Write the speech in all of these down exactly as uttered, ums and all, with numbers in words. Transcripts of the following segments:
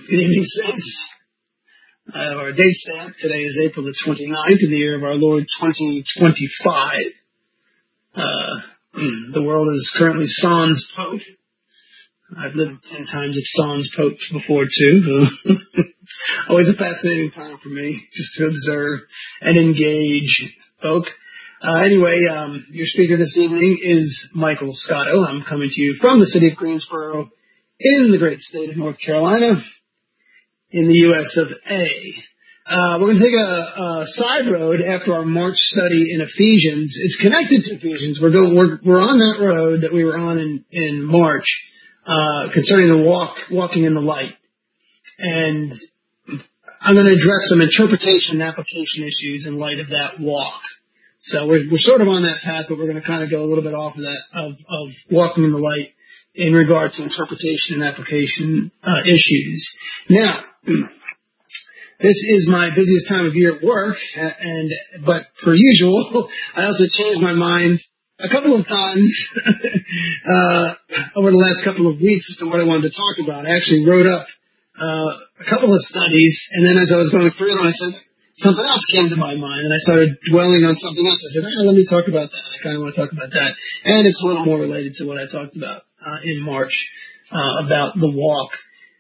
Good evening, saints. Uh, our date stamp today is April the twenty-ninth in the year of our Lord twenty twenty-five. Uh, the world is currently sans Pope. I've lived ten times at sans Pope before too. Always a fascinating time for me just to observe and engage folk. Uh, anyway, um, your speaker this evening is Michael Scotto. I'm coming to you from the city of Greensboro in the great state of North Carolina, in the U S of A. Uh, we're going to take a, a side road after our March study in Ephesians. It's connected to Ephesians. We're going, we're, we're on that road that we were on in, in March, uh, concerning the walk, walking in the light. And I'm going to address some interpretation and application issues in light of that walk. So we're, we're sort of on that path, but we're going to kind of go a little bit off of that, of, of walking in the light in regard to interpretation and application, uh, issues. Now, this is my busiest time of year at work, and but per usual, I also changed my mind a couple of times uh, over the last couple of weeks as to what I wanted to talk about. I actually wrote up uh, a couple of studies, and then as I was going through them, I said something else came to my mind, and I started dwelling on something else. I said, oh, let me talk about that. I kind of want to talk about that, and it's a little more related to what I talked about uh, in March uh, about the walk.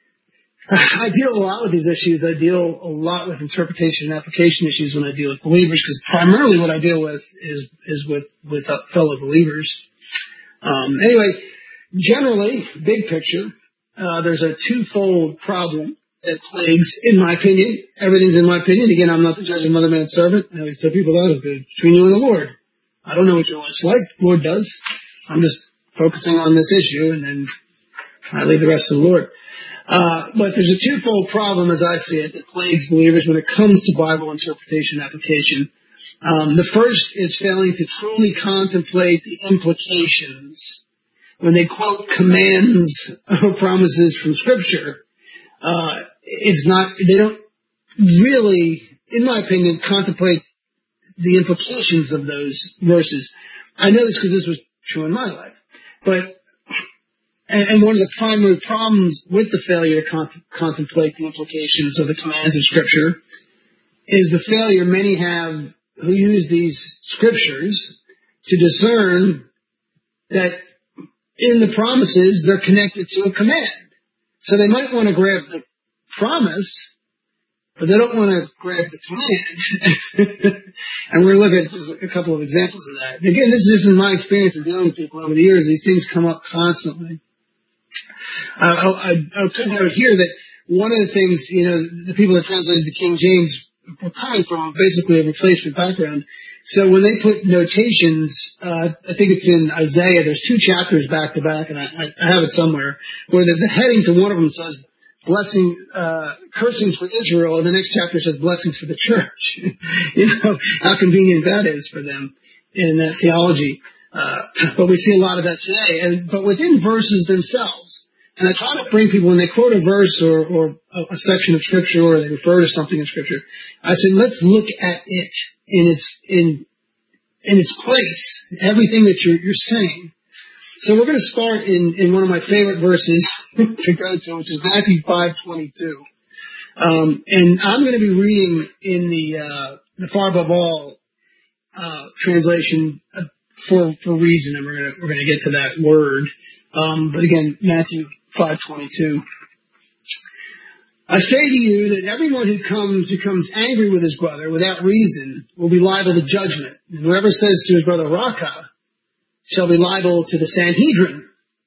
I deal a lot with these issues. I deal a lot with interpretation and application issues when I deal with believers, because primarily what I deal with is is with with uh, fellow believers. Um, anyway, generally, big picture, uh, there's a twofold problem that plagues, in my opinion, everything's in my opinion. Again, I'm not the judge of mother man's servant. I always tell people that it's between you and the Lord. I don't know what your life's like. The Lord does. I'm just focusing on this issue, and then I leave the rest to the Lord. Uh, but there's a twofold problem, as I see it, that plagues believers when it comes to Bible interpretation and application. Um, the first is failing to truly contemplate the implications when they quote commands or promises from Scripture. Uh, it's not, they don't really, in my opinion, contemplate the implications of those verses. I know this because this was true in my life, but And one of the primary problems with the failure to con- contemplate the implications of the commands of Scripture is the failure many have who use these Scriptures to discern that in the promises they're connected to a command. So they might want to grab the promise, but they don't want to grab the command. And we're looking at just a couple of examples of that. Again, this is just in my experience of dealing with people over the years. These things come up constantly. Uh, I, I couldn't have it here that one of the things, you know, the people that translated the King James were coming from basically a replacement background. So when they put notations, uh, I think it's in Isaiah, there's two chapters back to back, and I, I have it somewhere, where the, the heading to one of them says, blessing, uh, cursings for Israel, and the next chapter says blessings for the church. You know, how convenient that is for them in that theology. Uh, but we see a lot of that today. And, but within verses themselves, and I try to bring people, when they quote a verse or, or a, a section of Scripture, or they refer to something in Scripture, I say, let's look at it in its, in, in its place, everything that you're, you're saying. So we're going to start in, in one of my favorite verses to go to, which is Matthew five twenty-two. Um, and I'm going to be reading in the, uh, the Far Above All, uh, translation, uh, for, for reason, and we're going to, we're going to get to that word. Um, but again, Matthew five twenty-two. I say to you that everyone who comes, becomes angry with his brother without reason will be liable to judgment. And whoever says to his brother, Raka, shall be liable to the Sanhedrin.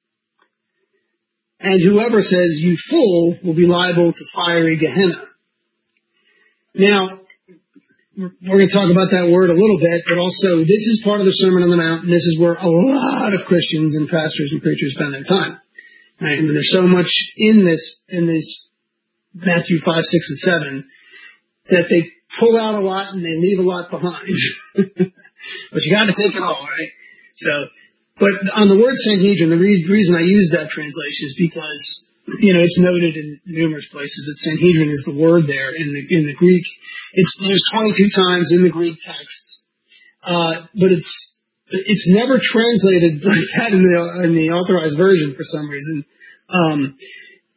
And whoever says, you fool, will be liable to fiery Gehenna. Now, we're going to talk about that word a little bit, but also this is part of the Sermon on the Mount, and this is where a lot of Christians and pastors and preachers spend their time. Right? And there's so much in this, in this Matthew five, six, and seven, that they pull out a lot and they leave a lot behind. But you got to take it all, right? So, but on the word Sanhedrin, the re- reason I use that translation is because, you know, it's noted in numerous places that Sanhedrin is the word there in the in the Greek. It's used twenty-two times in the Greek texts, uh, but it's it's never translated like that in the in the authorized version for some reason. Um,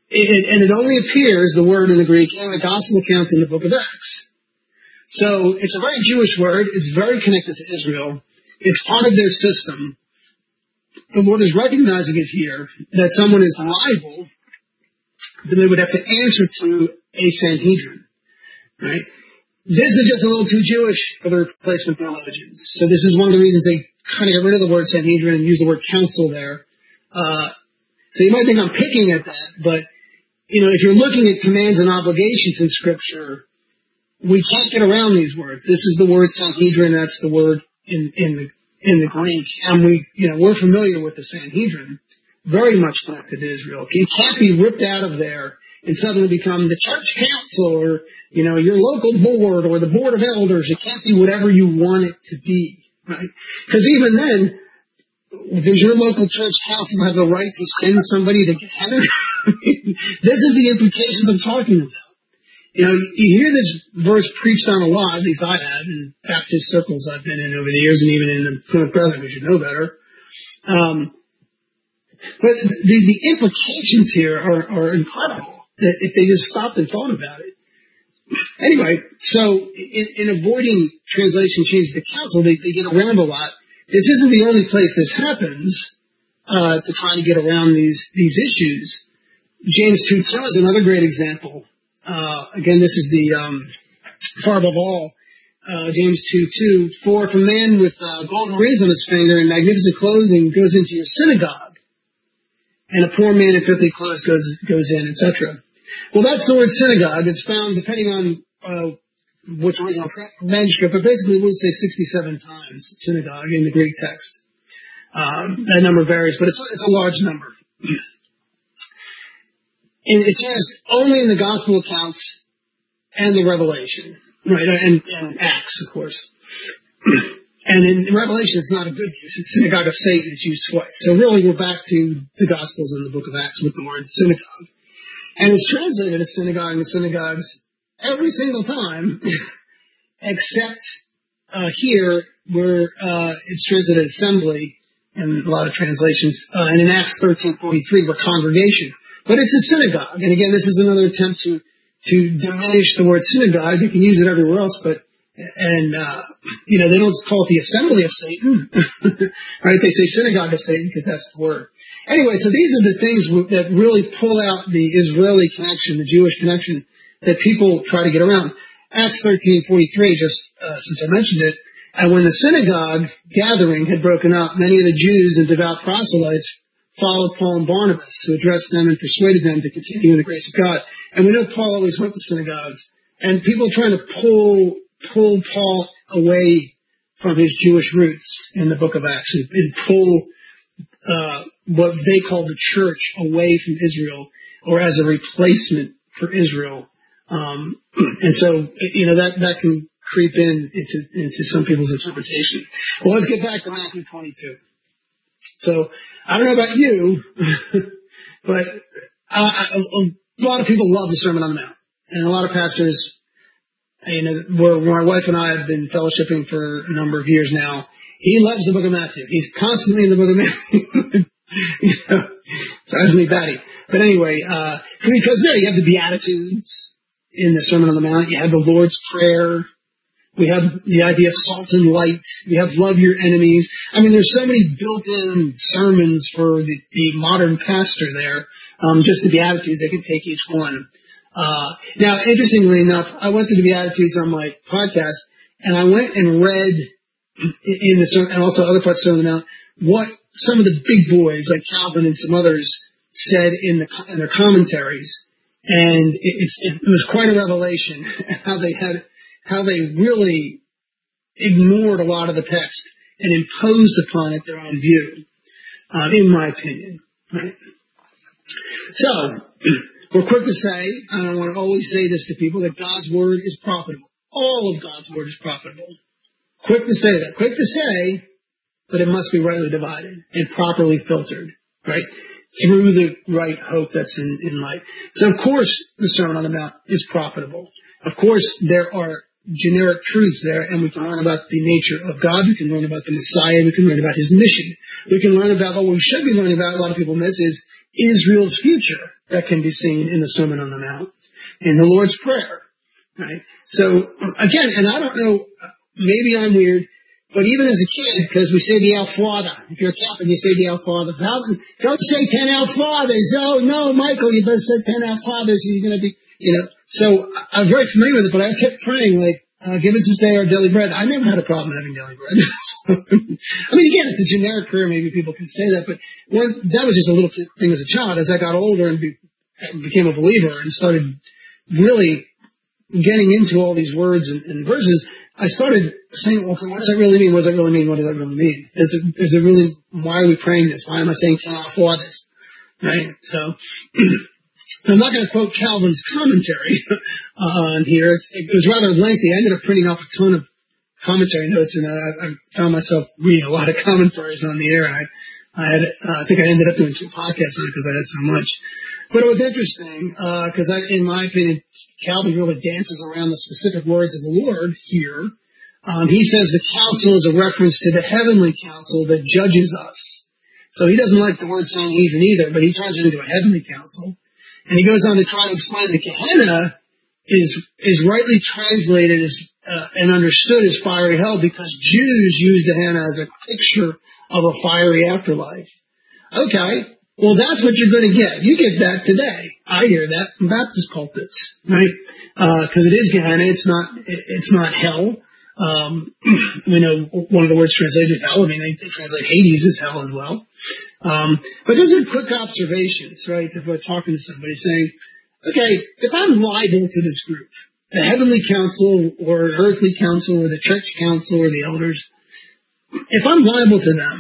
it, and it only appears, the word in the Greek, in the Gospel accounts in the book of Acts. So it's a very Jewish word. It's very connected to Israel. It's part of their system. The Lord is recognizing it here, that someone is liable, then they would have to answer to a Sanhedrin, right? This is just a little too Jewish for the replacement theologians. So this is one of the reasons they kind of get rid of the word Sanhedrin and use the word council there. Uh, so you might think I'm picking at that, but, you know, if you're looking at commands and obligations in Scripture, we can't get around these words. This is the word Sanhedrin, that's the word in, in the, in the Greek. And we, you know, we're familiar with the Sanhedrin, very much connected to Israel. You can't be ripped out of there and suddenly become the church council or, you know, your local board or the board of elders. It can't be whatever you want it to be, right? Because even then, does your local church council have the right to send somebody to get heaven? This is the implications I'm talking about. You know, you hear this verse preached on a lot, at least I have, in Baptist circles I've been in over the years, and even in the Plymouth Brethren, who should know better. Um, but the, the implications here are, are incredible, that if they just stopped and thought about it. Anyway, so in, in avoiding translation change to council, they, they get around a lot. This isn't the only place this happens, uh, to try to get around these, these issues. James two two is another great example. Uh, again, this is the, um, far above all, uh, James two two, for if a man with, uh, golden rings on his finger and magnificent clothing goes into your synagogue, and a poor man in filthy clothes goes, goes in, et cetera. Well, that's the word synagogue. It's found, depending on, uh, which original manuscript, but basically we would say sixty-seven times synagogue in the Greek text. Um, that number varies, but it's, it's a large number. And it's used only in the gospel accounts and the Revelation, right? And, and Acts, of course. And in Revelation, it's not a good use. It's synagogue of Satan. It's used twice. So really, we're back to the Gospels in the book of Acts with the word synagogue. And it's translated as synagogue in synagogues every single time, except uh, here where uh, it's translated assembly in a lot of translations, uh, and in Acts thirteen forty-three, we're congregation. But it's a synagogue. And again, this is another attempt to, to diminish the word synagogue. You can use it everywhere else, but, and, uh, you know, they don't call it the assembly of Satan, right? They say synagogue of Satan because that's the word. Anyway, so these are the things that really pull out the Israeli connection, the Jewish connection that people try to get around. Acts thirteen forty-three, just, uh, since I mentioned it, and when the synagogue gathering had broken up, many of the Jews and devout proselytes followed Paul and Barnabas, who addressed them and persuaded them to continue in the grace of God. And we know Paul always went to synagogues. And people are trying to pull, pull Paul away from his Jewish roots in the book of Acts and, and pull, uh, what they call the church away from Israel or as a replacement for Israel. Um, and so, you know, that, that can creep in into, into some people's interpretation. Well, let's get back to Matthew twenty-two. So, I don't know about you, but uh, a, a lot of people love the Sermon on the Mount. And a lot of pastors, you know, where my wife and I have been fellowshipping for a number of years now, he loves the book of Matthew. He's constantly in the book of Matthew. You know, drives me batty. But anyway, uh, because there you have the Beatitudes in the Sermon on the Mount. You have the Lord's Prayer. We have the idea of salt and light. We have love your enemies. I mean, there's so many built-in sermons for the, the modern pastor there. Um, just the Beatitudes, they can take each one. Uh, now, interestingly enough, I went to the Beatitudes on my podcast, and I went and read in the sermon, and also other parts of the Sermon on the Mount, what some of the big boys, like Calvin and some others, said in, the, in their commentaries. And it, it's, it was quite a revelation how they had how they really ignored a lot of the text and imposed upon it their own view, uh, in my opinion. Right? So, we're quick to say, and I want to always say this to people, that God's Word is profitable. All of God's Word is profitable. Quick to say that. Quick to say, but it must be rightly divided and properly filtered, right? Through the right hope that's in, in light. So, of course, the Sermon on the Mount is profitable. Of course, there are generic truths there, and we can learn about the nature of God. We can learn about the Messiah. We can learn about His mission. We can learn about what we should be learning about, a lot of people miss, is Israel's future that can be seen in the Sermon on the Mount, in the Lord's Prayer, right? So, again, and I don't know, maybe I'm weird, but even as a kid, because we say the Our Father. If you're a Catholic, you say the Our Father. Don't say ten Our Fathers. Oh, no, Michael, you better say ten Our Fathers. You're going to be, you know. So I'm very familiar with it, but I kept praying, like, uh, give us this day our daily bread. I never had a problem having daily bread. I mean, again, it's a generic prayer. Maybe people can say that, but one, that was just a little thing as a child. As I got older and be, became a believer and started really getting into all these words and, and verses, I started saying, okay, what does that really mean? What does that really mean? What does that really mean? Is it, is it really, why are we praying this? Why am I saying for this? Right? So, I'm not going to quote Calvin's commentary uh, on here. It's, it was rather lengthy. I ended up printing off a ton of commentary notes, and I, I found myself reading a lot of commentaries on the air. And I, I had, uh, I think I ended up doing two podcasts on it because I had so much. But it was interesting because, uh, in my opinion, Calvin really dances around the specific words of the Lord here. Um, he says the counsel is a reference to the heavenly counsel that judges us. So he doesn't like the word Sanhedrin either, but he turns it into a heavenly counsel. And he goes on to try to explain that Gehenna is is rightly translated as uh, and understood as fiery hell because Jews use Gehenna as a picture of a fiery afterlife. Okay. Well, that's what you're going to get. You get that today. I hear that from Baptist pulpits, right? Because uh, it is Gehenna. It's not. It, it's not hell. Um, we know one of the words translated hell. I mean, they, they translate Hades as hell as well. Um, but those are quick observations, right? If we're talking to somebody saying, okay, if I'm liable to this group, the heavenly council or earthly council or the church council or the elders, if I'm liable to them,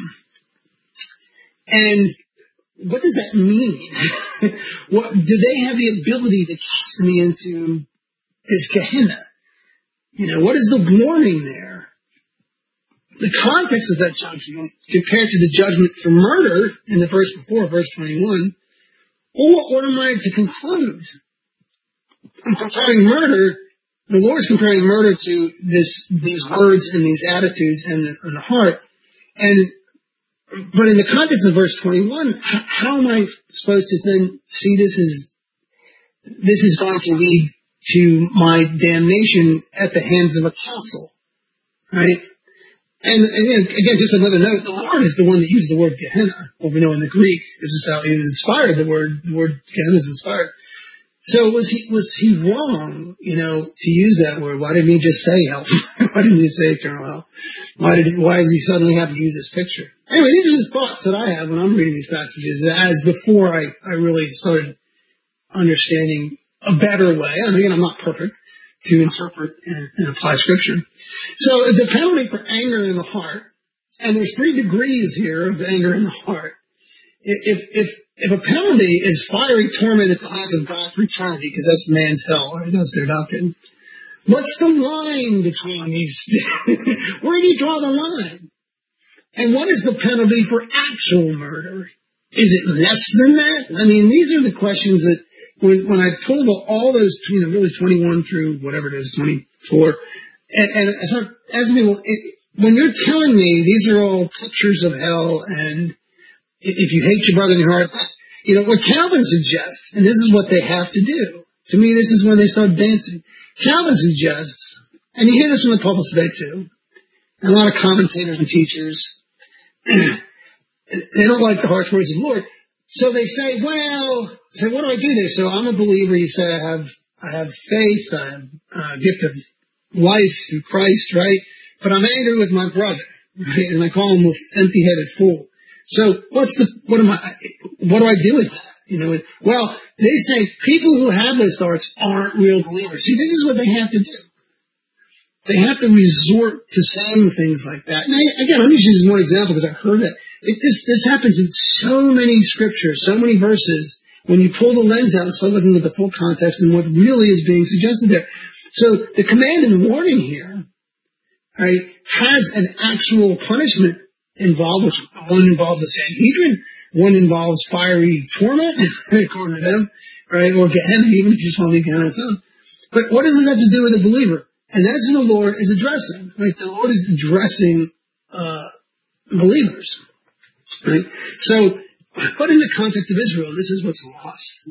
and what does that mean? What, do they have the ability to cast me into this Gehenna? You know, what is the warning there? The context of that judgment compared to the judgment for murder in the verse before, verse twenty-one, or what am I to conclude? I'm comparing murder, the Lord's comparing murder to this, these words and these attitudes and the, and the heart. And, but in the context of verse twenty-one, how, how am I supposed to then see this as, this is going to lead to my damnation at the hands of a council, right? And, and again, just another note, the Lord is the one that used the word Gehenna. Well, we know in the Greek, this is how he inspired the word, the word Gehenna is inspired. So was he, was he wrong, you know, to use that word? Why didn't he just say hell? Why didn't he say eternal hell? Why did he, why does he suddenly have to use this picture? Anyway, these are just thoughts that I have when I'm reading these passages as before I, I really started understanding a better way. I mean, I'm not perfect to interpret and, and apply scripture. So the penalty for anger in the heart, and there's three degrees here of anger in the heart. If, if, if a penalty is fiery torment at the hands of God for eternity, because that's man's hell, right? That's their doctrine. What's the line between these? Where do you draw the line? And what is the penalty for actual murder? Is it less than that? I mean, these are the questions that When, when I pulled all those, you know, really twenty-one through whatever it is, twenty-four, and, and as, I, as people, it, when you're telling me these are all pictures of hell, and if you hate your brother in your heart, you know, what Calvin suggests, and this is what they have to do. To me, this is when they start dancing. Calvin suggests, and you hear this from the pulpits today too, and a lot of commentators and teachers, they don't like the harsh words of the Lord. So they say, well, so what do I do there? So I'm a believer. You say I have, I have faith, I have a gift of life through Christ, right? But I'm angry with my brother, right? And I call him an empty-headed fool. So what's the, what am I, what do I do with that? You know, well, they say people who have those thoughts aren't real believers. See, this is what they have to do. They have to resort to saying things like that. And I, again, I'm just using one example because I heard that. It, this, this happens in so many scriptures, so many verses, when you pull the lens out and start looking at the full context and what really is being suggested there. So the command and warning here, right, has an actual punishment involved, which one involves the Sanhedrin, one involves fiery torment, according to them, right, or Gehenna, even if you just want to leave Gehenna alone. But what does this have to do with a believer? And that's what the Lord is addressing, right? The Lord is addressing uh believers. Right? So, But in the context of Israel, this is what's lost.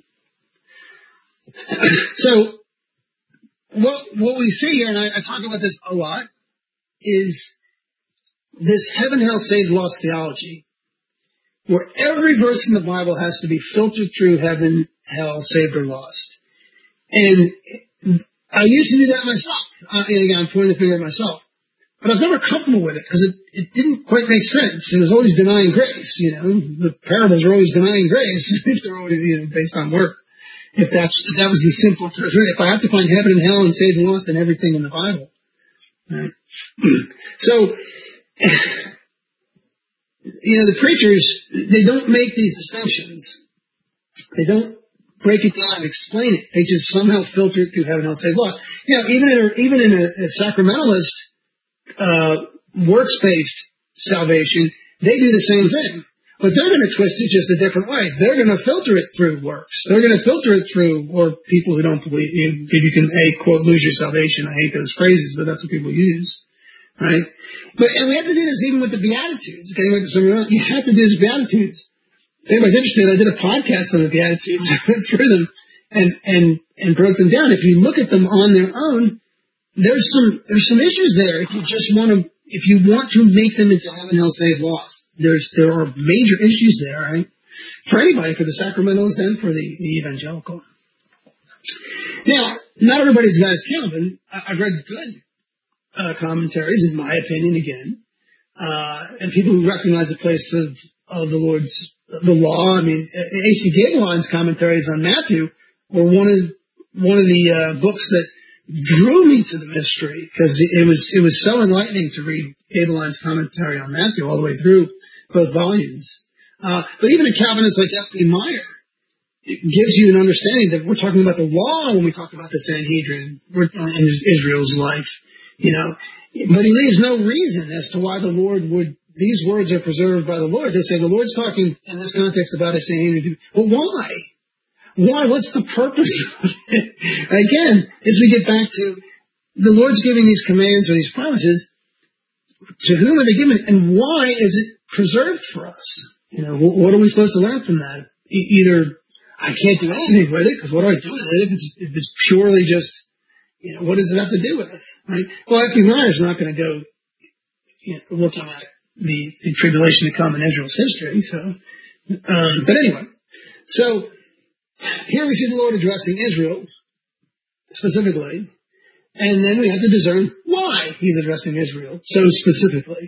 So, what what we see here, and I, I talk about this a lot, is this heaven, hell, saved, lost theology, where every verse in the Bible has to be filtered through heaven, hell, saved, or lost. And I used to do that myself. Uh, and again, I'm pointing the finger at myself. But I was never comfortable with it because it, it didn't quite make sense. It was always denying grace, you know. The parables are always denying grace if they're always, you know, based on works. If that's, if that was the simple truth. If I have to find heaven and hell and saved and lost in everything in the Bible. Right? So, you know, the preachers, they don't make these distinctions. They don't break it down and explain it. They just somehow filter it through heaven, hell, saved, lost. You know, even in a, even in a, a sacramentalist, uh, works-based salvation, they do the same thing. But they're going to twist it just a different way. They're going to filter it through works. They're going to filter it through, or people who don't believe, you, you can, a, quote, lose your salvation. I hate those phrases, but that's what people use. Right? But, and we have to do this even with the Beatitudes. Okay, you have to do this Beatitudes. If anybody's interested, I did a podcast on the Beatitudes. I went through them and, and, and broke them down. If you look at them on their own, there's some, there's some issues there. If you just want to, if you want to make them into heaven, hell, saved, lost, there's, there are major issues there, right? For anybody, for the sacramentals and for the, the evangelical. Now, not everybody's got as Calvin. I, I've read good, uh, commentaries, in my opinion, again, uh, and people who recognize the place of, of the Lord's, the law. I mean, A C Gaebelein's commentaries on Matthew were one of, one of the, uh, books that drew me to the mystery, because it was it was so enlightening to read Gaebelein's commentary on Matthew all the way through both volumes. Uh, but even a Calvinist like F B Meyer, it gives you an understanding that we're talking about the law when we talk about the Sanhedrin, we're in Israel's life, you know. But he leaves no reason as to why the Lord would. These words are preserved by the Lord. They say the Lord's talking in this context about a Sanhedrin. But why? Why? What's the purpose of it? Again, as we get back to the Lord's giving these commands or these promises, to whom are they given, and why is it preserved for us? You know, what are we supposed to learn from that? E- either I can't do anything with it because what do I do with it if it's, if it's purely just, you know, what does it have to do with it? Right? Well, F B Meyer's not going to go, you know, looking at the, the tribulation to come in Israel's history. So, um, but anyway, so. Here we see the Lord addressing Israel specifically, and then we have to discern why he's addressing Israel so specifically.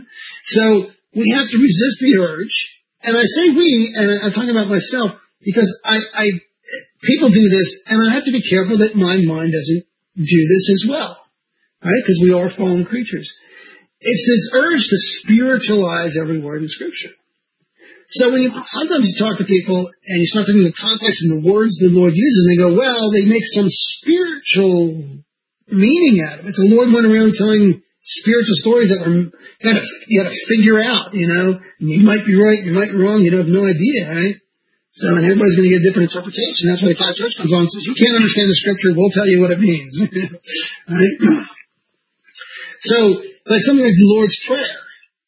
So we have to resist the urge, and I say we, and I'm talking about myself, because I, I people do this, and I have to be careful that my mind doesn't do this as well, right? Because we are fallen creatures. It's this urge to spiritualize every word in Scripture. So when you, sometimes you talk to people and you start thinking the context and the words the Lord uses, and they go, well, they make some spiritual meaning out of it. The Lord went around telling spiritual stories that were, you had to, you had to figure out, you know, and you might be right, you might be wrong, you have no idea, right? So, and everybody's going to get a different interpretation. That's why the Catholic Church comes on and says, you can't understand the Scripture, we'll tell you what it means. Right? So, like something like the Lord's Prayer.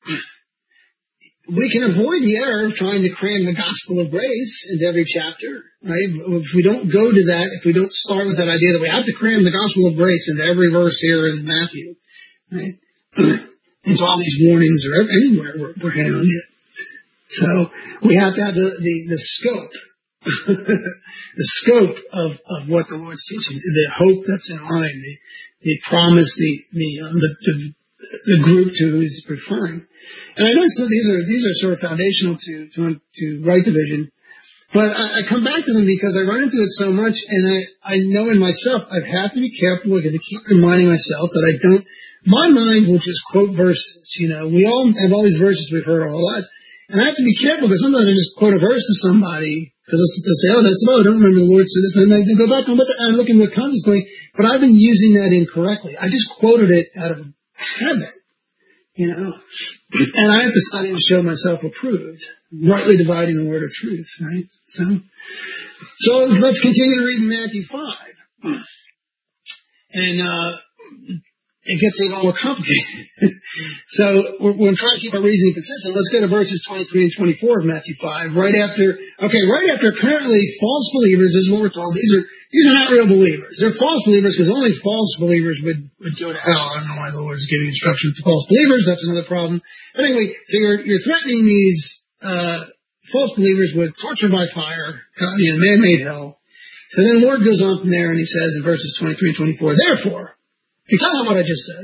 We can avoid the error of trying to cram the gospel of grace into every chapter, right? If we don't go to that, if we don't start with that idea that we have to cram the gospel of grace into every verse here in Matthew, right? Into all these warnings or anywhere we're, we're handling it. So we have to have the, the, the scope, the scope of, of what the Lord's teaching, the hope that's in mind, the, the promise, the, the, um, the, the, the group to who he's referring. And I know some of these are, these are sort of foundational to, to, to right division, but I, I come back to them because I run into it so much, and I, I know in myself, I have to be careful because I keep reminding myself that I don't, my mind will just quote verses, you know, we all have all these verses we've heard our whole lives, and I have to be careful because sometimes I just quote a verse to somebody, because they'll say, oh, that's, oh, I don't remember the Lord said this, and I go back and I'm looking at the context going, but I've been using that incorrectly. I just quoted it out of habit. You know, and I have to study to show myself approved, rightly dividing the word of truth, right? So, so let's continue to read Matthew five. And, uh, it gets a little more complicated. So we're, we're trying to keep our reasoning consistent. Let's go to verses twenty-three and twenty-four of Matthew five. Right after, okay, right after apparently false believers, this is what we're told. These are these are not real believers. They're false believers because only false believers would, would go to hell. I don't know why the Lord's giving instructions to false believers. That's another problem. But anyway, so you're you're threatening these uh false believers with torture by fire, you know, man-made hell. So then the Lord goes on from there and he says in verses twenty-three and twenty-four, therefore, because of what I just said,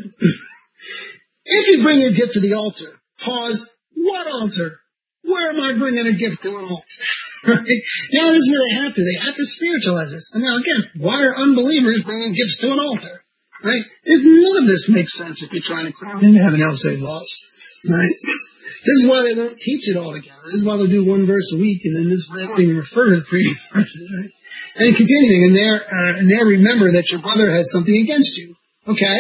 if you bring your gift to the altar, pause, what altar? Where am I bringing a gift to an altar? Right? Now this is where they have to. They have to spiritualize this. And now again, why are unbelievers bringing gifts to an altar? Right? If none of this makes sense if you're trying to cram into heaven, else they've lost. Right? This is why they won't teach it all together. This is why they'll do one verse a week, and then this is why they don't even refer to the previous verses. Right? And continuing, and there, uh, and there remember that your brother has something against you. Okay?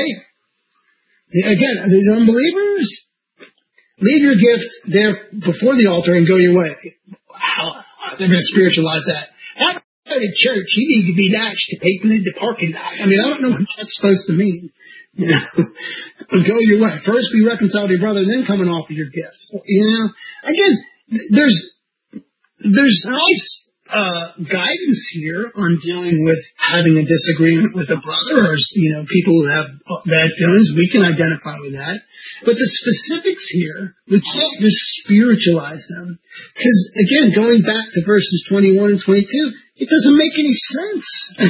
Again, are these unbelievers? Leave your gift there before the altar and go your way. Wow, they're going to spiritualize that. How about at church? You need to be nice to people in the parking lot. I mean, I don't know what that's supposed to mean. You know, go your way. First be reconciled to your brother, and then come and offer your gift. You know, again, there's there's nice uh guidance here on dealing with having a disagreement with a brother, or you know, people who have bad feelings. We can identify with that. But the specifics here, we can't just spiritualize them. Because again, going back to verses twenty-one and twenty-two, it doesn't make any sense.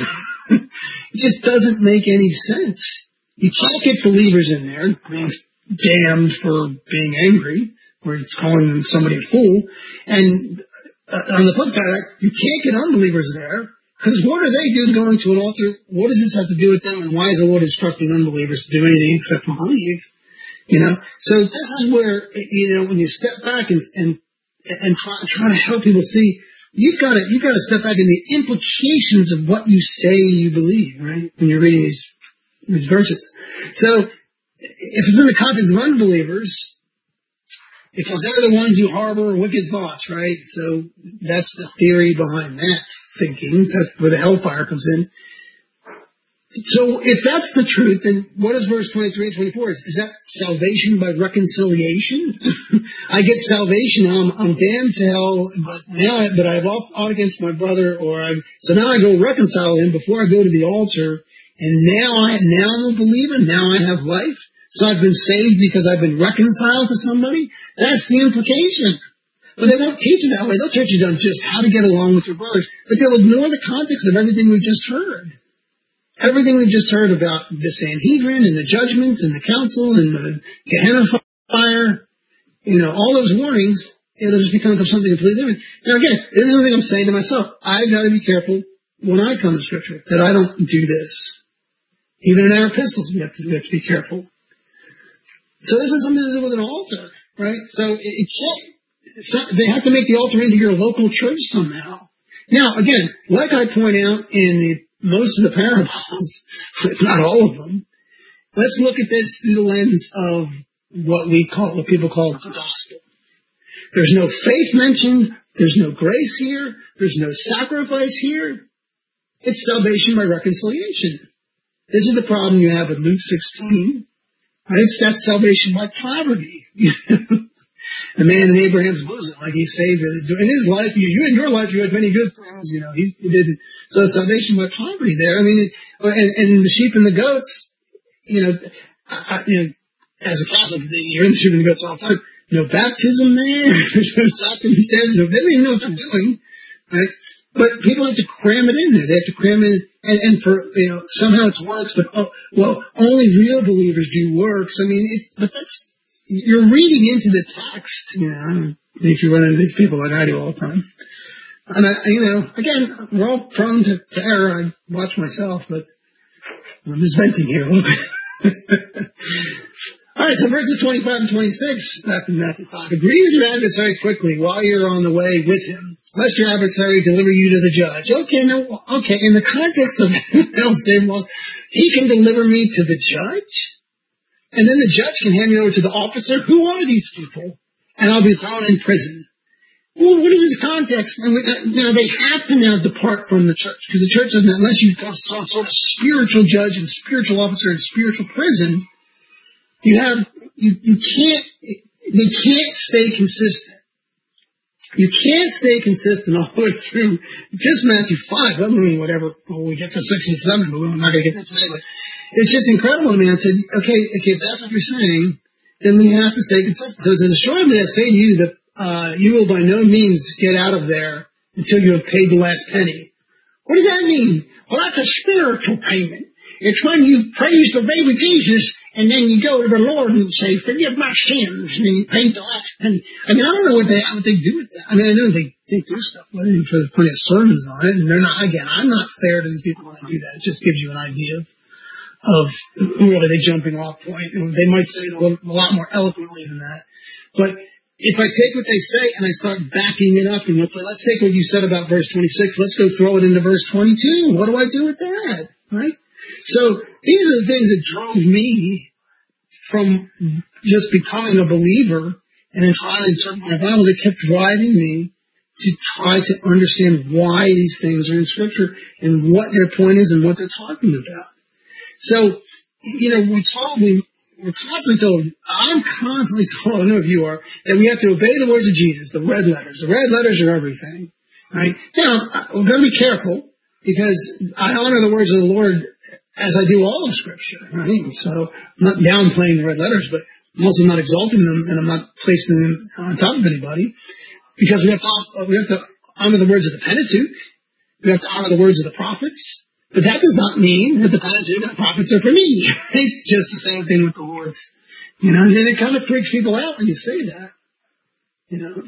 It just doesn't make any sense. You can't get believers in there being damned for being angry, where it's calling somebody a fool. And uh, on the flip side, you can't get unbelievers there, because what are they doing going to an altar? What does this have to do with them? And why is the Lord instructing unbelievers to do anything except to believe? You know, so this is where, you know, when you step back and and and try, try to help people see, you've got to you've got to step back in the implications of what you say you believe, right? When you're reading these these verses. So if it's in the context of unbelievers, because they're the ones who harbor wicked thoughts, right? So that's the theory behind that thinking. That's where the hellfire comes in. So if that's the truth, then what is verse twenty-three and twenty-four? Is, is that salvation by reconciliation? I get salvation, I'm, I'm damned to hell, but now, I, but I've ought against my brother, or I, so now I go reconcile him before I go to the altar, and now I, now I'm a believer, now I have life, so I've been saved because I've been reconciled to somebody? That's the implication. But they won't teach it that way. They'll teach you just how to get along with your brothers, but they'll ignore the context of everything we've just heard. Everything we've just heard about the Sanhedrin and the judgments and the council and the Gehenna fire, you know, all those warnings, it'll just become something completely different. Now again, this is something I'm saying to myself. I've got to be careful when I come to Scripture that I don't do this. Even in our epistles, we have to, we have to be careful. So this is something to do with an altar, right? So it, it can't, it's not, they have to make the altar into your local church somehow. Now again, like I point out in the most of the parables, if not all of them, let's look at this through the lens of what we call, what people call the gospel. There's no faith mentioned. There's no grace here. There's no sacrifice here. It's salvation by reconciliation. This is the problem you have with Luke sixteen. Right? It's that salvation by poverty. The man in Abraham's bosom, like he saved it. In his life, you, you in your life, you had many good things, you know, he, he did. So salvation by poverty there. I mean, and, and the sheep and the goats, you know, I, you know, as a Catholic, you're in the sheep and the goats all the time. No baptism there, no sacraments there, no, they don't even know what they're doing, right? But people have to cram it in there. They have to cram it in, and, and for, you know, somehow it's works, but, oh, well, only real believers do works. I mean, it's, but that's, you're reading into the text, you know, if you run into these people like I do all the time. And I, you know, again, we're all prone to, to error. I watch myself, but I'm just venting here a little bit. All right, so verses twenty-five and twenty-six, back in Matthew five. Agree with your adversary quickly while you're on the way with him, lest your adversary deliver you to the judge. Okay, now, okay, in the context of same laws, he can deliver me to the judge? And then the judge can hand me over to the officer. Who are these people? And I'll be thrown in prison. Well, what is this context? And we, uh, you know, they have to now depart from the church, because the church doesn't, unless you've got some sort of spiritual judge and spiritual officer and spiritual prison, you have you, you can't, they can't stay consistent. You can't stay consistent all the way through just Matthew five. I mean, whatever, well, we get to six and seven, but we're not going to get there today. But it's just incredible to me. I said, okay, okay, if that's what you're saying, then we have to stay consistent. So it says, assuredly I say to you that uh, you will by no means get out of there until you have paid the last penny. What does that mean? Well, that's a spiritual payment. It's when you praise the baby Jesus, and then you go to the Lord and say, forgive my sins, and you pay the last penny. I mean, I don't know what they, what they do with that. I mean, I know they, they do stuff with it, and there's plenty of sermons on it, and they're not, again, I'm not fair to these people when they do that. It just gives you an idea of, of really the jumping off point. And they might say it a, little, a lot more eloquently than that. But if I take what they say and I start backing it up, and let's take what you said about verse twenty-six, let's go throw it into verse twenty-two. What do I do with that? Right? So these are the things that drove me from just becoming a believer and then trying to interpret my Bible. That kept driving me to try to understand why these things are in Scripture and what their point is and what they're talking about. So, you know, we're told, we, we're constantly told, I'm constantly told, I don't know if you are, that we have to obey the words of Jesus, the red letters. The red letters are everything, right? Now, we're going to be careful because I honor the words of the Lord as I do all of Scripture, right? So I'm not downplaying the red letters, but I'm also not exalting them, and I'm not placing them on top of anybody, because we have to, we have to honor the words of the Pentateuch. We have to honor the words of the prophets. But that does not mean that the Pentateuch and the prophets are for me. It's just the same thing with the words. You know, and it kind of freaks people out when you say that. You know.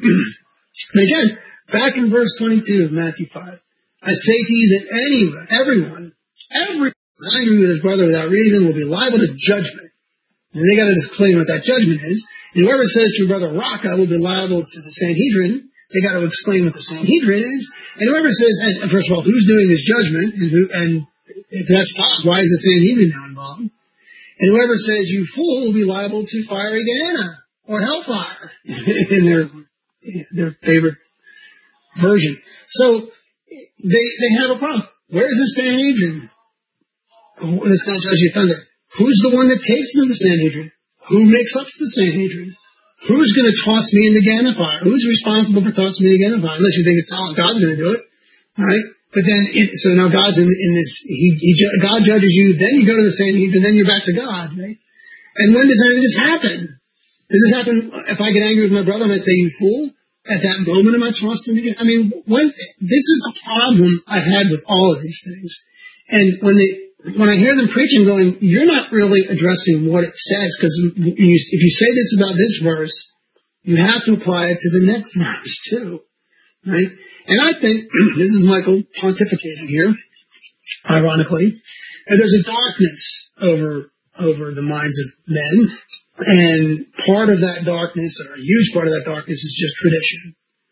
But again, back in verse twenty-two of Matthew five, I say to you that anyone, everyone, everyone who is angry with his brother without reason will be liable to judgment. And they got to explain what that judgment is. And whoever says to your brother, Raka, will be liable to the Sanhedrin. They got to explain what the Sanhedrin is. And whoever says, and first of all, who's doing this judgment? And, who, and if that's God, why is the Sanhedrin now involved? And whoever says, you fool, will be liable to fiery Gehenna or hellfire in their their favorite version. So they they have a problem. Where's the Sanhedrin? That's going to judge the offender. Who's the one that takes them to the Sanhedrin? Who makes up the Sanhedrin? Who's going to toss me into Gehenna fire? Who's responsible for tossing me into Gehenna fire? Unless you think it's oh, God's going to do it, right? But then, it, so now God's in, in this. He, he God judges you. Then you go to the Sanhedrin. Then you're back to God, right? And when does any of this happen? Does this happen if I get angry with my brother and I say, "You fool"? At that moment, am I tossed into Gehenna? I mean, when this is the problem I've had with all of these things, and when they. When I hear them preaching going, you're not really addressing what it says, because if you say this about this verse, you have to apply it to the next verse too, right? And I think, this is Michael pontificating here, ironically, and there's a darkness over, over the minds of men, and part of that darkness, or a huge part of that darkness, is just tradition.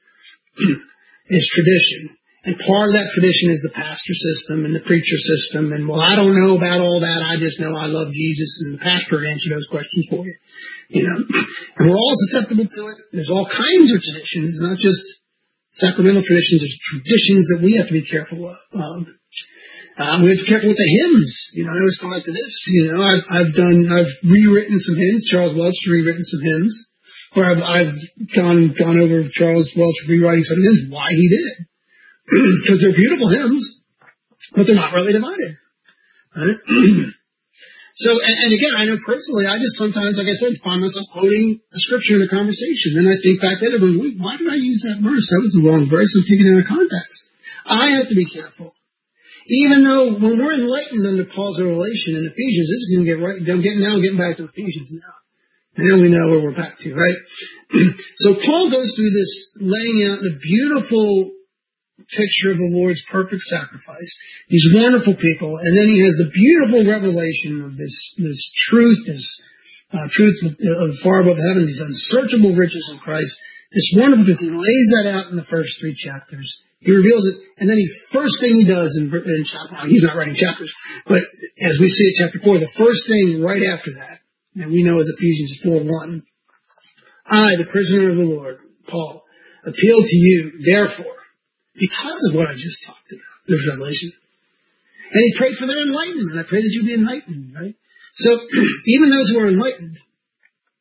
It's tradition. And part of that tradition is the pastor system and the preacher system. And, well, I don't know about all that. I just know I love Jesus, and the pastor will answer those questions for you. You know, and we're all susceptible to it. There's all kinds of traditions, not just sacramental traditions. There's traditions that we have to be careful of. Um, uh, we have to be careful with the hymns. You know, I always come back to this. You know, I've, I've done, I've rewritten some hymns. Charles Welch has rewritten some hymns. Or I've, I've gone, gone over Charles Welch rewriting some hymns, why he did. Because they're beautiful hymns, but they're not really divided. Right? So, and, and again, I know personally, I just sometimes, like I said, find myself quoting a scripture in a conversation, and I think back then, going, wait, why did I use that verse? That was the wrong verse. I'm taking it out of context. I have to be careful. Even though when we're enlightened under Paul's revelation in Ephesians, this is going to get right. I'm getting now, getting back to Ephesians now. Now we know where we're back to, right? So Paul goes through this, laying out the beautiful picture of the Lord's perfect sacrifice, these wonderful people, and then he has the beautiful revelation of this this truth, this uh, truth of, of far above heaven, these unsearchable riches in Christ, this wonderful truth. He lays that out in the first three chapters. He reveals it, and then he first thing he does in, in chapter, he's not writing chapters, but as we see in chapter four, the first thing right after that, and we know as Ephesians four one, I, the prisoner of the Lord, Paul, appeal to you, therefore, because of what I just talked about, there's revelation. And he prayed for their enlightenment. I pray that you be enlightened, right? So, even those who are enlightened,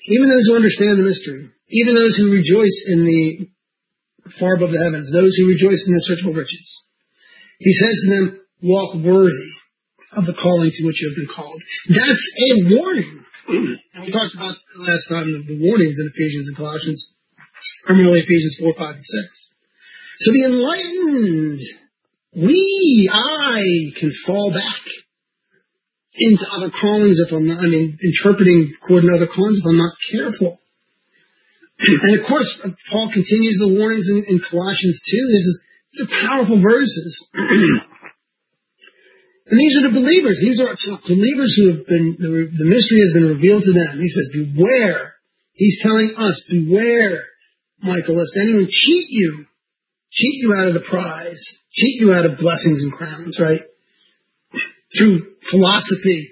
Even those who understand the mystery, even those who rejoice in the far above the heavens, those who rejoice in the unsearchable riches. He says to them, walk worthy of the calling to which you have been called. That's a warning. And we talked about last time the warnings in Ephesians and Colossians, primarily Ephesians four, five, and six. So the enlightened, we, I, can fall back into other callings if I'm not, I mean, interpreting according to other callings if I'm not careful. And of course, Paul continues the warnings in, in Colossians two. This is, these are powerful verses. And these are the believers. These are believers who have been, the, the mystery has been revealed to them. He says, beware. He's telling us, beware, Michael, lest anyone cheat you, cheat you out of the prize, cheat you out of blessings and crowns, right? Through philosophy,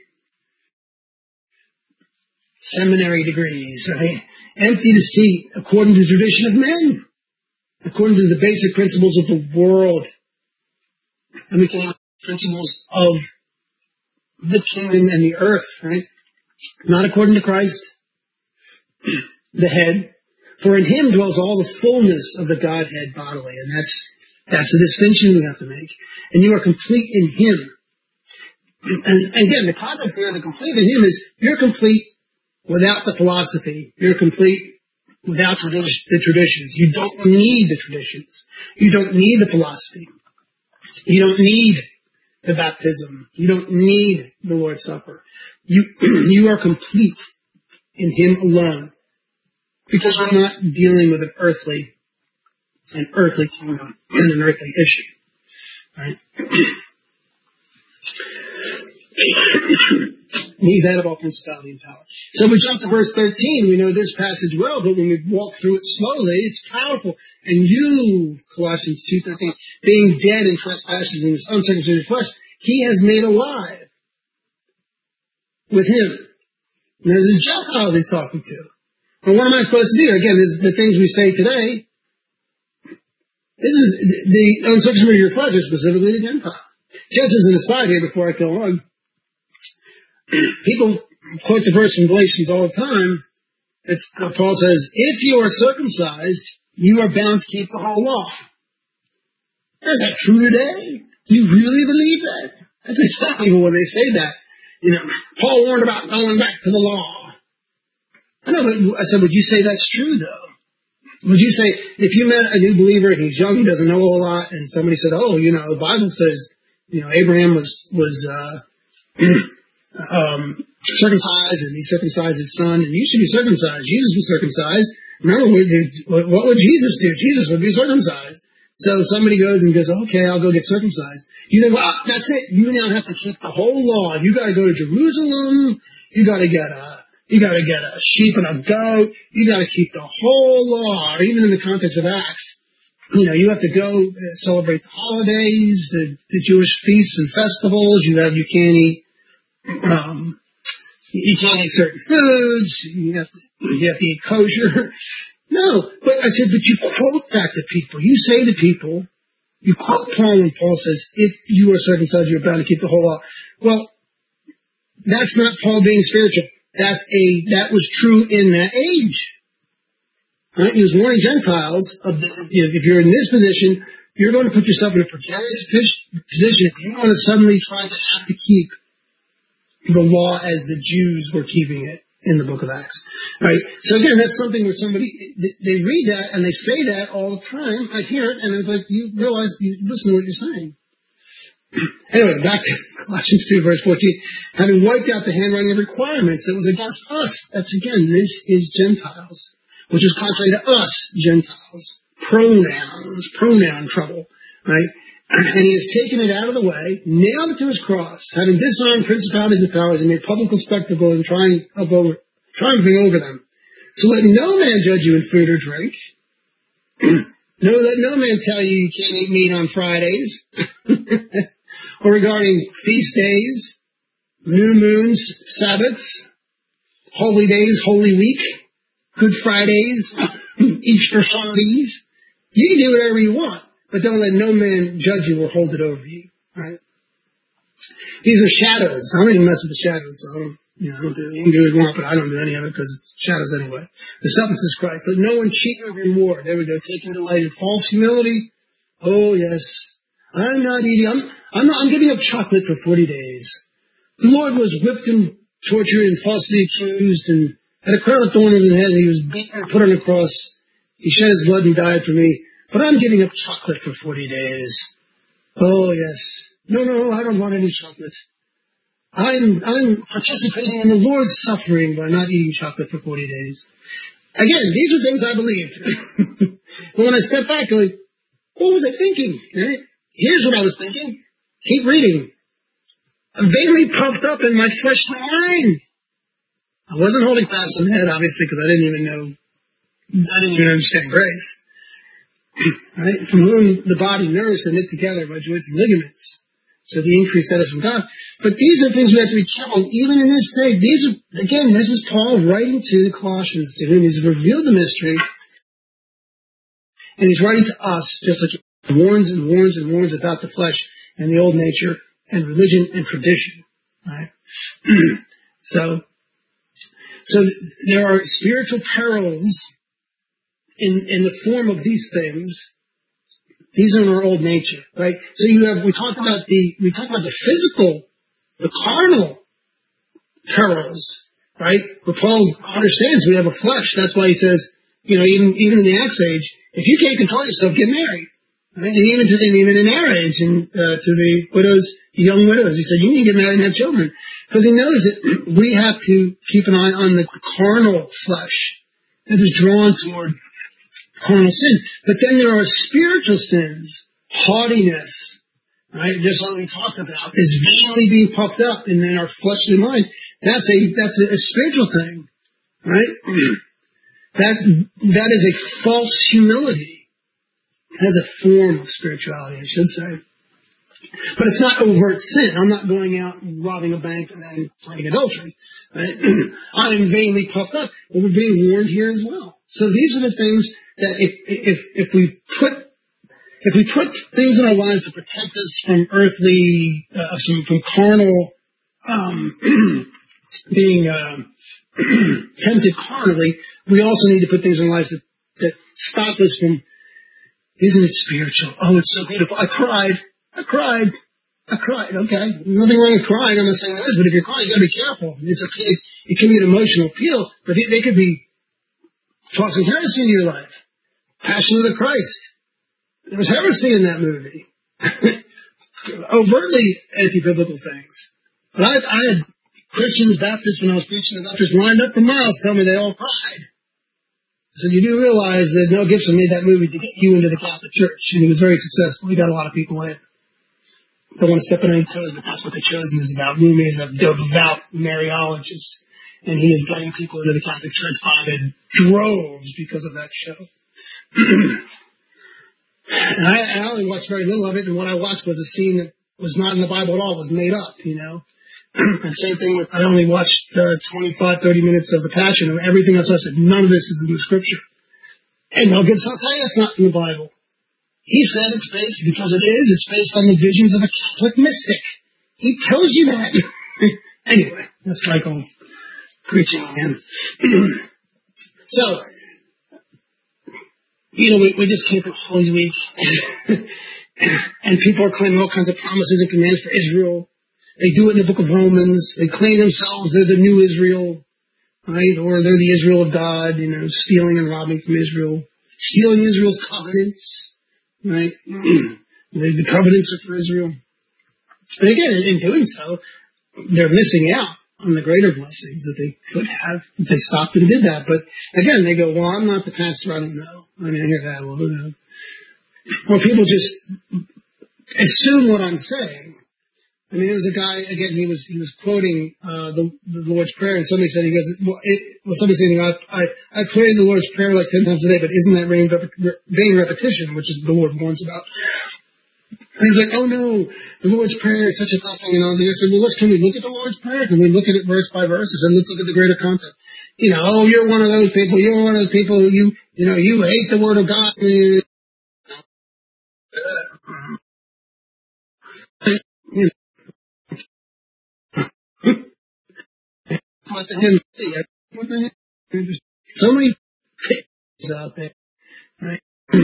seminary degrees, right? Empty deceit according to the tradition of men, according to the basic principles of the world. And we can principles of the kingdom and the earth, right? Not according to Christ, the head. For in him dwells all the fullness of the Godhead bodily. And that's, that's the distinction we have to make. And you are complete in him. And again, the context here, the complete in him is you're complete without the philosophy. You're complete without the traditions. You don't need the traditions. You don't need the philosophy. You don't need the baptism. You don't need the Lord's Supper. You, you are complete in him alone. Because we're not dealing with an earthly, an earthly kingdom and an earthly issue. Right? He's head of all principality and power. So we jump to verse thirteen. We know this passage well, but when we walk through it slowly, it's powerful. And you, Colossians two thirteen, being dead in trespasses in this uncircumcision flesh, he has made alive with him. Now, this is Gentiles he's talking to. Well, what am I supposed to do? Again, this is the things we say today. This is the uncircumcision of your flesh is specifically the Gentile. Just as an aside here before I go on, people quote the verse from Galatians all the time. It's, Paul says, if you are circumcised, you are bound to keep the whole law. Is that true today? Do you really believe that? That's what some people when they say that. You know, Paul warned about going back to the law. I know, but I said, would you say that's true though? Would you say, if you met a new believer and he's young, he doesn't know a whole lot, and somebody said, oh, you know, the Bible says, you know, Abraham was, was, uh, um, circumcised, and he circumcised his son, and you should be circumcised. Jesus was circumcised. Remember, what would Jesus do? Jesus would be circumcised. So somebody goes and goes, okay, I'll go get circumcised. You say, well, that's it. You now have to keep the whole law. You gotta go to Jerusalem. You gotta get a, you gotta get a sheep and a goat. You gotta keep the whole law. Or even in the context of Acts, you know, you have to go celebrate the holidays, the, the Jewish feasts and festivals. You have, you can't eat, um, you can't eat certain foods. You have to, you have to eat kosher. No, but I said, but you quote that to people. You say to people, you quote Paul when Paul says, if you are circumcised, you're bound to keep the whole law. Well, that's not Paul being spiritual. That's a, that was true in that age. Right? He was warning Gentiles of the, if you're in this position, you're going to put yourself in a precarious position if you want to suddenly try to have to keep the law as the Jews were keeping it in the book of Acts. Right? So again, that's something where somebody, they read that and they say that all the time. I hear it and it's like, you realize, you listen to what you're saying. Anyway, back to Colossians two, verse fourteen. Having wiped out the handwriting of requirements that was against us. That's again, this is Gentiles, which is contrary to us, Gentiles. Pronouns, pronoun trouble, right? And he has taken it out of the way, nailed it to his cross, having disarmed principalities and powers and made public spectacle and trying of over, triumphing over them. So let no man judge you in food or drink. No, let no man tell you you can't eat meat on Fridays. Or regarding feast days, new moons, Sabbaths, holy days, Holy Week, Good Fridays, Easter Sundays. You can do whatever you want, but don't let no man judge you or hold it over you. Right? These are shadows. I don't even mess with the shadows. So I don't, you know, I don't do, you can do what you want, but I don't do any of it because it's shadows anyway. The substance is Christ. Let no one cheat your reward. There we go. Taking delight in false humility. Oh yes. I'm not eating. I'm, I'm not, I'm giving up chocolate for forty days. The Lord was whipped and tortured and falsely accused and had a crown of thorns in his head. He was beaten and put on a cross. He shed his blood and died for me. But I'm giving up chocolate for forty days. Oh yes. No, no, I don't want any chocolate. I'm, I'm participating in the Lord's suffering by not eating chocolate for forty days. Again, these are things I believe. But when I step back, I go, what was I thinking? Right? Here's what I was thinking. Keep reading. I'm vaguely pumped up in my fleshly mind. I wasn't holding fast on the head, obviously, because I didn't even know, I didn't even understand grace. Right? From whom the body nourished and knit together by joints and ligaments. So the increase that is from God. But these are things we have to be careful, even in this day. These are, again, this is Paul writing to the Colossians, to whom he's revealed the mystery, and he's writing to us, just like he warns and warns and warns about the flesh and the old nature and religion and tradition. Right? so, so there are spiritual perils in, in the form of these things. These are in our old nature, right? So you have, we talked about the, we talked about the physical, the carnal perils, right? But Paul understands we have a flesh. That's why he says, you know, even, even in the Acts age, if you can't control yourself, get married. Right? And even to the, even in our age, and, uh, to the widows, the young widows, he said, you need to get married and have children. Because he knows that we have to keep an eye on the carnal flesh that is drawn toward carnal sin. But then there are spiritual sins, haughtiness, right? Just like we talked about, is vainly being puffed up in our fleshly mind. That's a, that's a, a spiritual thing, right? That, that is a false humility. As a form of spirituality, I should say. But it's not overt sin. I'm not going out and robbing a bank and then committing adultery. Right? I'm vainly puffed up. But we're being warned here as well. So these are the things that if, if, if we put, if we put things in our lives to protect us from earthly, uh, from, from carnal, um, being, uh, tempted carnally, we also need to put things in our lives that, that stop us from, isn't it spiritual? Oh, it's so beautiful. I cried. I cried. I cried. Okay. Nothing wrong with crying. I'm not saying there is, but if you're crying, you gotta be careful. It's a, it, it can be an emotional appeal, but it, they could be tossing heresy in your life. Passion of the Christ. There was heresy in that movie. Overtly anti-biblical things. But I, I had Christians, Baptists, when I was preaching to Baptists, lined up for miles, tell me they all cried. So you do realize that Mel Gibson made that movie to get you into the Catholic Church, and he was very successful. He got a lot of people in. Don't want to step on any toes, but that's what The Chosen is about. Rumi is a devout Mariologist, and he is getting people into the Catholic Church by the droves because of that show. And I, I only watched very little of it, and what I watched was a scene that was not in the Bible at all, was made up, you know. And same thing with, I only watched uh, twenty-five, thirty minutes of The Passion, and everything else I said, none of this is in the Scripture. And Mel Gibson will tell you it's not in the Bible. He said it's based, because it is, it's based on the visions of a Catholic mystic. He tells you that. Anyway, that's Michael preaching again. So, you know, we, we just came from Holy Week, and people are claiming all kinds of promises and commands for Israel. They do it in the book of Romans. They claim themselves they're the new Israel, right? Or they're the Israel of God, you know, stealing and robbing from Israel. Stealing Israel's covenants, right? the, the covenants are for Israel. And again, in, in doing so, they're missing out on the greater blessings that they could have if they stopped and did that. But again, they go, well, I'm not the pastor, I don't know. I mean, I hear that, well, who knows? Or people just assume what I'm saying. I mean, there was a guy, again, he was, he was quoting, uh, the, the Lord's Prayer, and somebody said, he goes, well, it, well somebody said, you know, I, I, I prayed the Lord's Prayer like ten times a day, but isn't that vain, vain repetition, which is the Lord warns about? And he's like, oh no, the Lord's Prayer is such a blessing and all this. I said, well, let's, can we look at the Lord's Prayer? Can we look at it verse by verse? I said, let's look at the greater content. You know, oh, you're one of those people, you're one of those people, you, you know, you hate the Word of God. You know, about the hymn? What the heck? There's so many pictures out there. Right?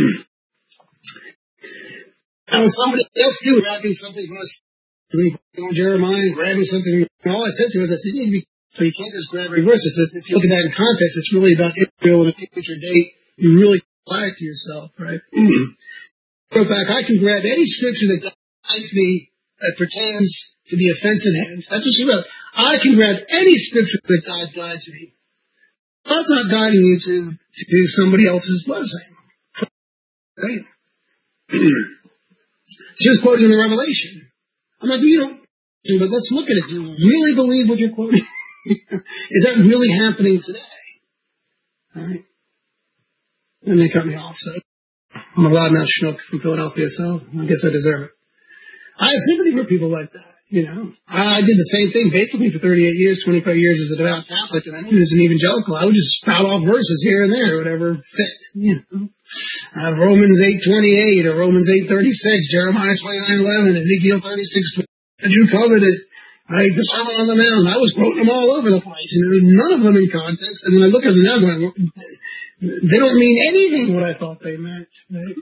I was somebody else too grabbing something from us. Jeremiah grabbing something. And all I said to him was, I said, you need to be, so you can't just grab every verse. I said, if you look at that in context, it's really about Israel and a future date. You really apply it to yourself, right? Go back, I can grab any scripture that guides me that pertains to the offense in hand. That's what she wrote. I can grab any scripture that God guides me. God's not guiding you to, to do somebody else's blessing. Right? She was quoting the Revelation. I'm like, you don't, but let's look at it. Do you really believe what you're quoting? Is that really happening today? All right. And they cut me off, so I'm a loudmouth schnook from Philadelphia, so I guess I deserve it. I have sympathy for people like that, you know. I did the same thing basically for thirty-eight years, twenty-five years as a devout Catholic, and then as an evangelical, I would just spout off verses here and there, whatever fit, you know. Uh, Romans eight twenty-eight, or Romans eight thirty-six, Jeremiah twenty-nine eleven, Ezekiel thirty-six twelve, the New Covenant, right, the Sermon on the Mount. I was quoting them all over the place, you know, none of them in context, and when I look at them now, going, they don't mean anything what I thought they meant, right?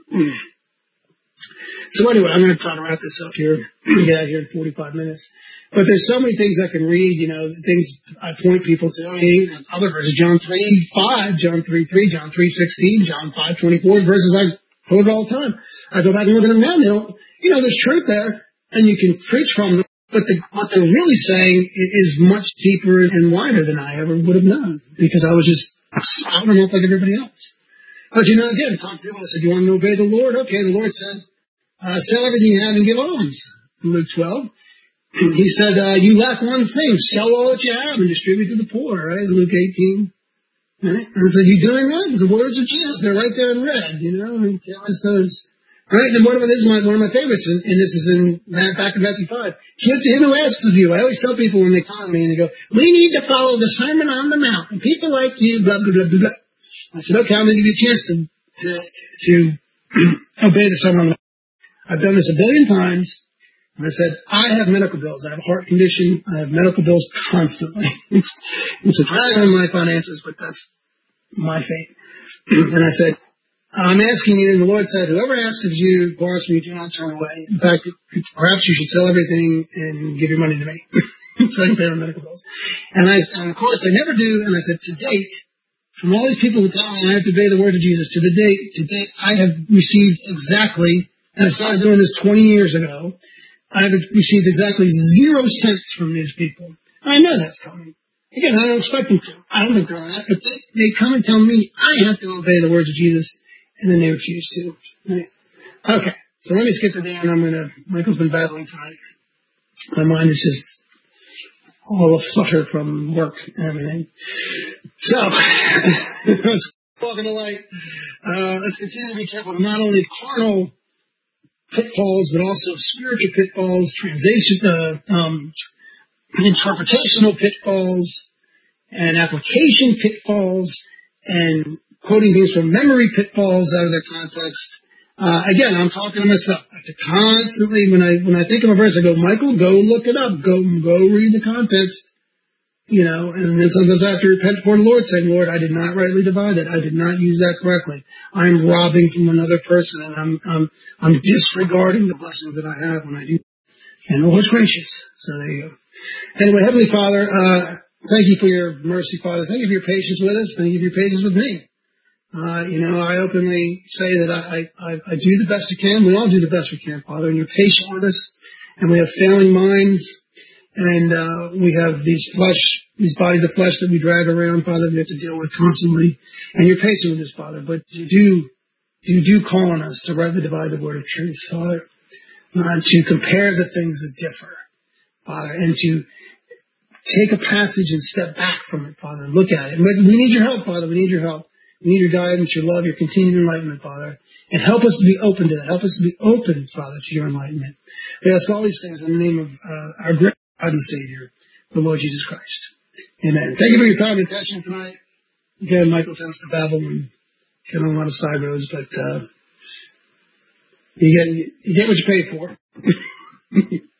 So anyway, I'm going to try to wrap this up here, get out of here in forty-five minutes. But there's so many things I can read, you know, things I point people to. I mean, other verses, John three five, John three three, John three sixteen, John five twenty-four, verses I quote all the time. I go back and look at them now, and they don't, you know, there's truth there, and you can preach from them, but the, what they're really saying is much deeper and wider than I ever would have known, because I was just spouting them up like everybody else. But, you know, again, talk to people, I said, you want to obey the Lord? Okay, the Lord said, Uh, sell everything you have and give alms. In Luke twelve. He said, uh, you lack one thing. Sell all that you have and distribute to the poor, right? In Luke eighteen. Right? And so you doing that? The words of Jesus, they're right there in red, you know? And give us those. Right? And one of, this is my, one of my favorites, and, and this is in, back in Matthew five. Give to him who asks of you. I always tell people when they come to me and they go, we need to follow the Sermon on the Mount. And people like you, blah, blah, blah, blah, blah. I said, okay, I'm going to give you a chance to, to, to obey the Sermon on the Mount. I've done this a billion times, and I said, I have medical bills. I have a heart condition. I have medical bills constantly. It's, it's a drag on my finances, but that's my fate. And I said, I'm asking you, and the Lord said, whoever asks of you, borrows from you, do not turn away. In fact, perhaps you should sell everything and give your money to me, so I can pay my medical bills. And, I, and of course, I never do, and I said, to date, from all these people who tell me I have to obey the word of Jesus, to the date, to date, I have received exactly, and I started doing this twenty years ago, I have received exactly zero cents from these people. I know that's coming. Again, I don't expect them to. I don't think they're on that, but they, they come and tell me I have to obey the words of Jesus, and then they refuse to. Right? Okay, so let me skip to the end. I'm gonna, Michael's been battling tonight. My mind is just all aflutter from work and everything. So, let's walk in the light. Uh, let's continue to be careful of not only carnal pitfalls, but also spiritual pitfalls, translation, uh, um, interpretational pitfalls, and application pitfalls, and quoting things from memory pitfalls out of their context. Uh, again, I'm talking to myself. I have to constantly, when I when I think of a verse, I go, Michael, go look it up. Go go read the context. You know, and then sometimes I have to repent before the Lord, saying, Lord, I did not rightly divide it. I did not use that correctly. I'm robbing from another person, and I'm I'm I'm disregarding the blessings that I have when I do. And the Lord's gracious. So there you go. Anyway, Heavenly Father, uh, thank you for your mercy, Father. Thank you for your patience with us. Thank you for your patience with me. Uh, you know, I openly say that I, I, I do the best I can. We all do the best we can, Father, and you're patient with us, and we have failing minds. And uh, we have these flesh, these bodies of flesh that we drag around, Father, we have to deal with constantly. And you're patient with us, Father, but you do, you do call on us to rightly divide the word of truth, Father, uh, to compare the things that differ, Father, and to take a passage and step back from it, Father, and look at it. But we need your help, Father. We need your help. We need your guidance, your love, your continued enlightenment, Father. And help us to be open to that. Help us to be open, Father, to your enlightenment. We ask all these things in the name of uh, our great God and Savior, the Lord Jesus Christ. Amen. Thank you for your time and attention tonight. Again, Michael tends to babble and get on a lot of side roads, but uh, you get you get what you pay for.